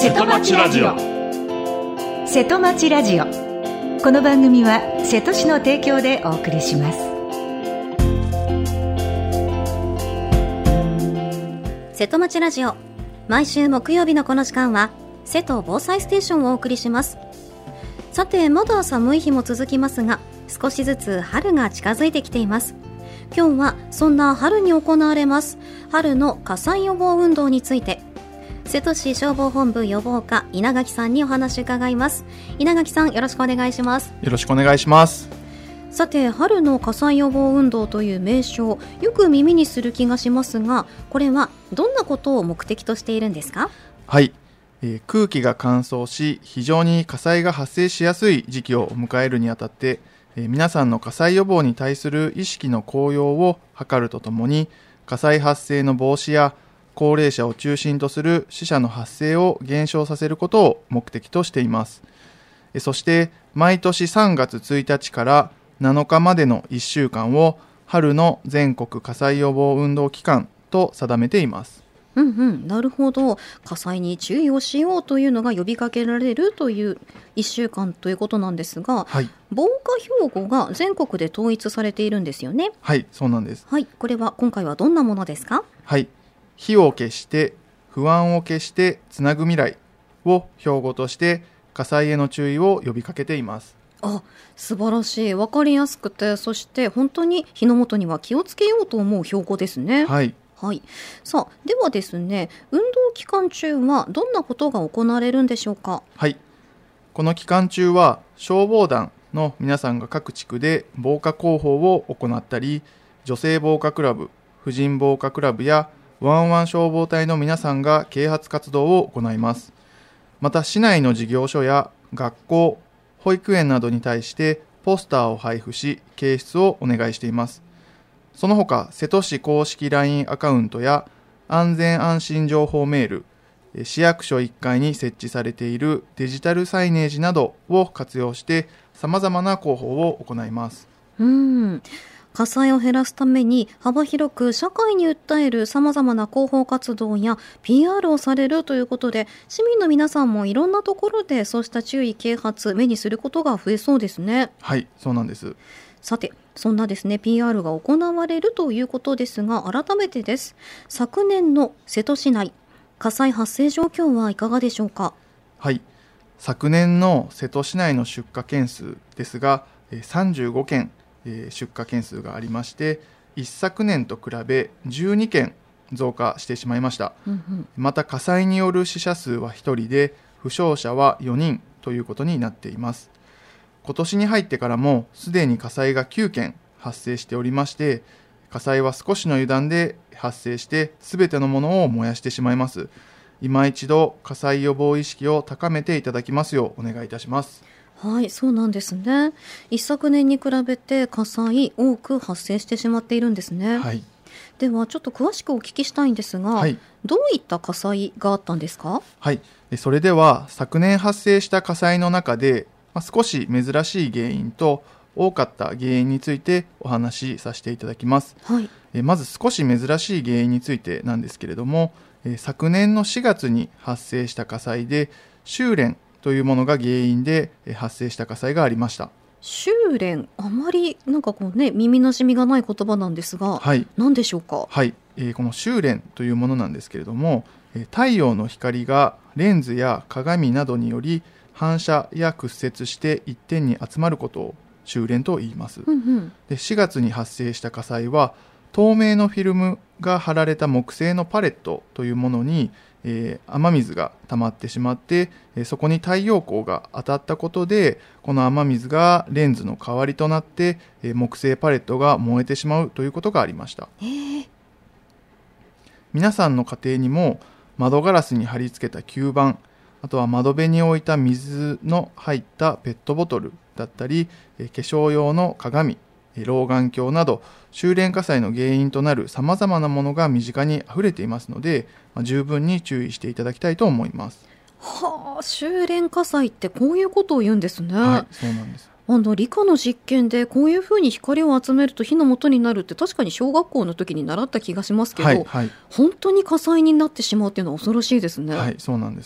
瀬戸町ラジオ。 瀬戸町ラジオ。この番組は瀬戸市の提供でお送りします。 瀬戸町ラジオ、毎週木曜日のこの時間は瀬戸防災ステーションをお送りします。さて、まだ寒い日も続きますが、少しずつ春が近づいてきています。今日はそんな春に行われます春の火災予防運動について、瀬戸市消防本部予防課稲垣さんにお話を伺います。稲垣さん、よろしくお願いします。 よろしくお願いします。 さて、春の火災予防運動という名称、よく耳にする気がしますが、これはどんなことを目的としているんですか？ はい、空気が乾燥し非常に火災が発生しやすい時期を迎えるにあたって、皆さんの火災予防に対する意識の向上を図るとともに、火災発生の防止や高齢者を中心とする死者の発生を減少させることを目的としています。そして毎年3月1日から7日までの1週間を春の全国火災予防運動期間と定めています。 なるほど。火災に注意をしようというのが呼びかけられるという1週間ということなんですが、 はい、 防火標語が全国で統一されているんですよね。 はい、そうなんです。 はい、これは今回はどんなものですか？ はい、火を消して不安を消してつなぐ未来を標語として火災への注意を呼びかけています。 素晴らしい。分かりやすくて、そして本当に火の元には気をつけようと思う標語ですね。 はい、 さあ、ではですね、運動期間中はどんなことが行われるんでしょうか？ はい、この期間中は消防団の皆さんが各地区で防火広報を行ったり、女性防火クラブ、婦人防火クラブやワンワン消防隊の皆さんが啓発活動を行います。また市内の事業所や学校、保育園などに対してポスターを配布し、掲出をお願いしています。その他、瀬戸市公式 LINE アカウントや安全安心情報メール、市役所1階に設置されているデジタルサイネージなどを活用して様々な広報を行います。 火災を減らすために幅広く社会に訴える様々な広報活動や PR をされるということで、市民の皆さんもいろんなところでそうした注意啓発目にすることが増えそうですね。 はい、そうなんです。 さて、そんなですね PR が行われるということですが、改めてです。昨年の瀬戸市内火災発生状況はいかがでしょうか？ はい、昨年の瀬戸市内の出火件数ですが、35件出火件数がありまして、一昨年と比べ12件増加してしまいました。また火災による死者数は1人で、負傷者は4人ということになっています。今年に入ってからもすでに火災が9件発生しておりまして、火災は少しの油断で発生して全てのものを燃やしてしまいます。今一度火災予防意識を高めていただきますようお願いいたします。 はい、そうなんですね。一昨年に比べて火災多く発生してしまっているんですね。 はい、 ではちょっと詳しくお聞きしたいんですが、どういった火災があったんですか？ はい、それでは昨年発生した火災の中で、少し珍しい原因と多かった原因についてお話しさせていただきます。まず少し珍しい原因についてなんですけれども、昨年の4月に発生した火災で収斂というものが原因で発生した火災がありました。 収斂、あまり耳なじみがない言葉なんですが、何でしょうか？ はい、この収斂というものなんですけれども、太陽の光がレンズや鏡などにより反射や屈折して一点に集まることを収斂と言います。で、4月に発生した火災は透明のフィルムが貼られた木製のパレットというものに、雨水が溜まってしまって、そこに太陽光が当たったことでこの雨水がレンズの代わりとなって、木製パレットが燃えてしまうということがありました。皆さんの家庭にも窓ガラスに貼り付けた吸盤、あとは窓辺に置いた水の入ったペットボトルだったり、化粧用の鏡、老眼鏡など収斂火災の原因となるさまざまなものが身近にあふれていますので、十分に注意していただきたいと思います。 収斂火災ってこういうことを言うんですね。 はい、そうなんです。 理科の実験でこういうふうに光を集めると火の元になるって確かに小学校の時に習った気がしますけど、本当に火災になってしまうっていうのは恐ろしいですね。 はい、そうなんです。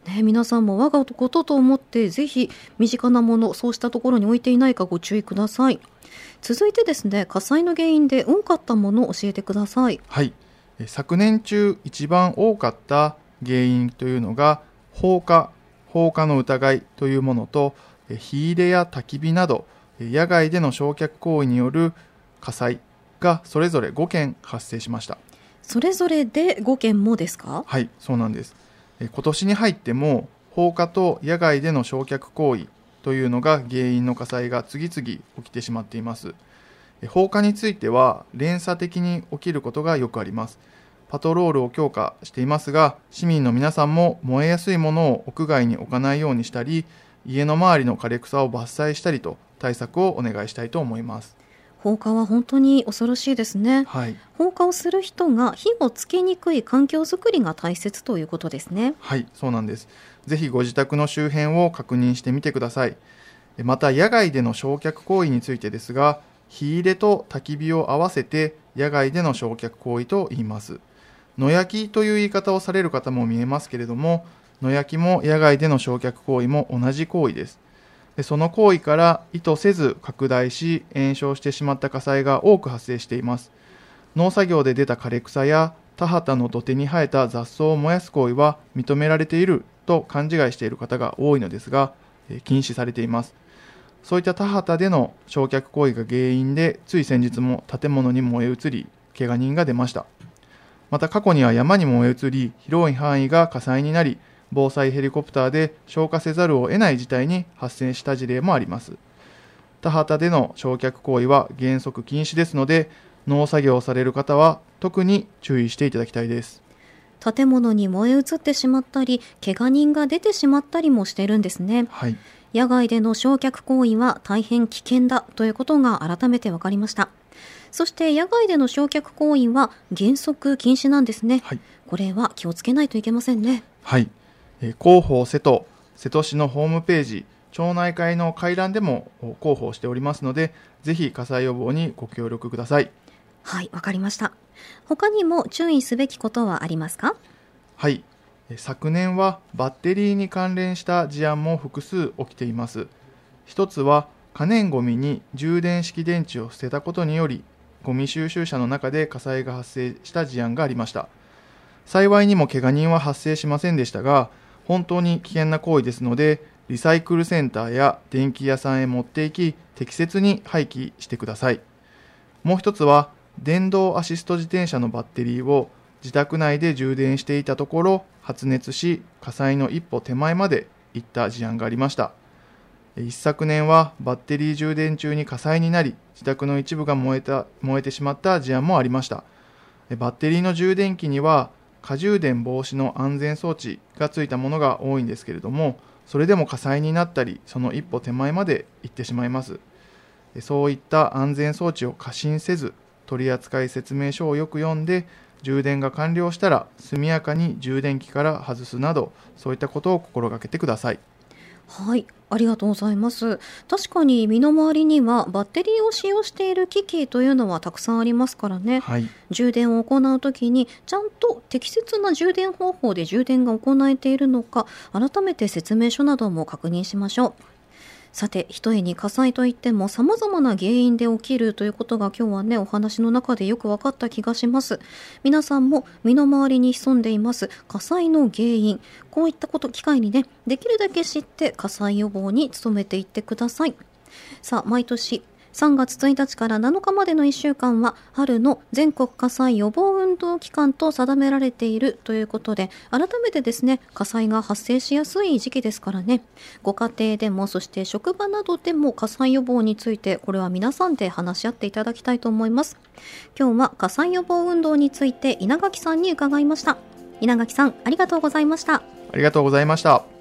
皆さんも我がことと思ってぜひ身近なもの、そうしたところに置いていないかご注意ください。続いてですね、火災の原因で多かったものを教えてください。 はい、昨年中一番多かった原因というのが放火の疑いというものと、火入れや焚き火など野外での焼却行為による火災がそれぞれ5件発生しました。 それぞれで5件もですか？ はい、そうなんです。今年に入っても放火と野外での焼却行為というのが原因の火災が次々起きてしまっています。放火については連鎖的に起きることがよくあります。パトロールを強化していますが、市民の皆さんも燃えやすいものを屋外に置かないようにしたり、家の周りの枯れ草を伐採したりと対策をお願いしたいと思います。 放火は本当に恐ろしいですね。 はい、 放火をする人が火をつけにくい環境づくりが大切ということですね。 はい、そうなんです。ぜひご自宅の周辺を確認してみてください。また野外での焼却行為についてですが、火入れと焚き火を合わせて野外での焼却行為と言います。野焼きという言い方をされる方も見えますけれども、野焼きも野外での焼却行為も同じ行為です。その行為から意図せず拡大し延焼してしまった火災が多く発生しています。農作業で出た枯れ草や田畑の土手に生えた雑草を燃やす行為は認められていると勘違いしている方が多いのですが、禁止されています。そういった田畑での焼却行為が原因で、つい先日も建物に燃え移り怪我人が出ました。また過去には山に燃え移り広い範囲が火災になり、防災ヘリコプターで消火せざるを得ない事態に発生した事例もあります。田畑での焼却行為は原則禁止ですので、農作業をされる方は特に注意していただきたいです。 建物に燃え移ってしまったり、怪我人が出てしまったりもしているんですね。 はい、 野外での焼却行為は大変危険だということが改めて分かりました。そして野外での焼却行為は原則禁止なんですね。 はい、 これは気をつけないといけませんね。 はい、広報瀬戸市のホームページ、町内会の回覧でも広報しておりますので、ぜひ火災予防にご協力ください。 はい、わかりました。他にも注意すべきことはありますか？ はい、昨年はバッテリーに関連した事案も複数起きています。一つは可燃ごみに充電式電池を捨てたことにより、ゴミ収集車の中で火災が発生した事案がありました。幸いにも怪我人は発生しませんでしたが、本当に危険な行為ですので、リサイクルセンターや電気屋さんへ持っていき、適切に廃棄してください。もう一つは電動アシスト自転車のバッテリーを自宅内で充電していたところ発熱し、火災の一歩手前まで行った事案がありました。一昨年はバッテリー充電中に火災になり、自宅の一部が燃えてしまった事案もありました。バッテリーの充電器には過充電防止の安全装置がついたものが多いんですけれども、それでも火災になったり、その一歩手前まで行ってしまいます。そういった安全装置を過信せず、取扱説明書をよく読んで、充電が完了したら速やかに充電器から外すなど、そういったことを心がけてください。 はい、ありがとうございます。確かに身の回りにはバッテリーを使用している機器というのはたくさんありますからね。 はい、 充電を行うときにちゃんと適切な充電方法で充電が行えているのか、改めて説明書なども確認しましょう。さて、ひとえに火災といっても様々な原因で起きるということが今日はね、お話の中でよく分かった気がします。皆さんも身の回りに潜んでいます火災の原因、こういったこと機会にね、できるだけ知って火災予防に努めていってください。さあ、毎年3月1日から7日までの1週間は春の全国火災予防運動期間と定められているということで、改めてですね、火災が発生しやすい時期ですからね、ご家庭でもそして職場などでも火災予防について、これは皆さんで話し合っていただきたいと思います。今日は火災予防運動について稲垣さんに伺いました。稲垣さん、ありがとうございました。 ありがとうございました。